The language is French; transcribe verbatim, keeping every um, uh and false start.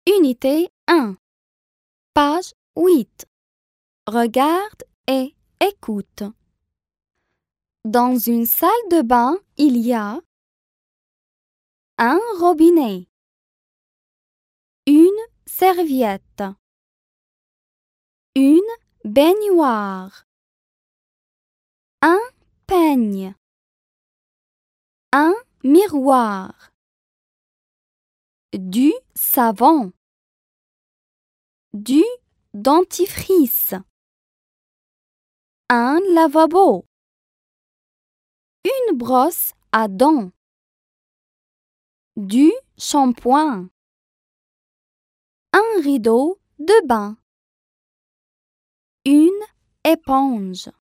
Unité un, page huit. Regarde et écoute. Dans une salle de bain, il y a un robinet, une serviette, une baignoire, un peigne, un miroir, du savon, du dentifrice, un lavabo, une brosse à dents, du shampoing, un rideau de bain, une éponge.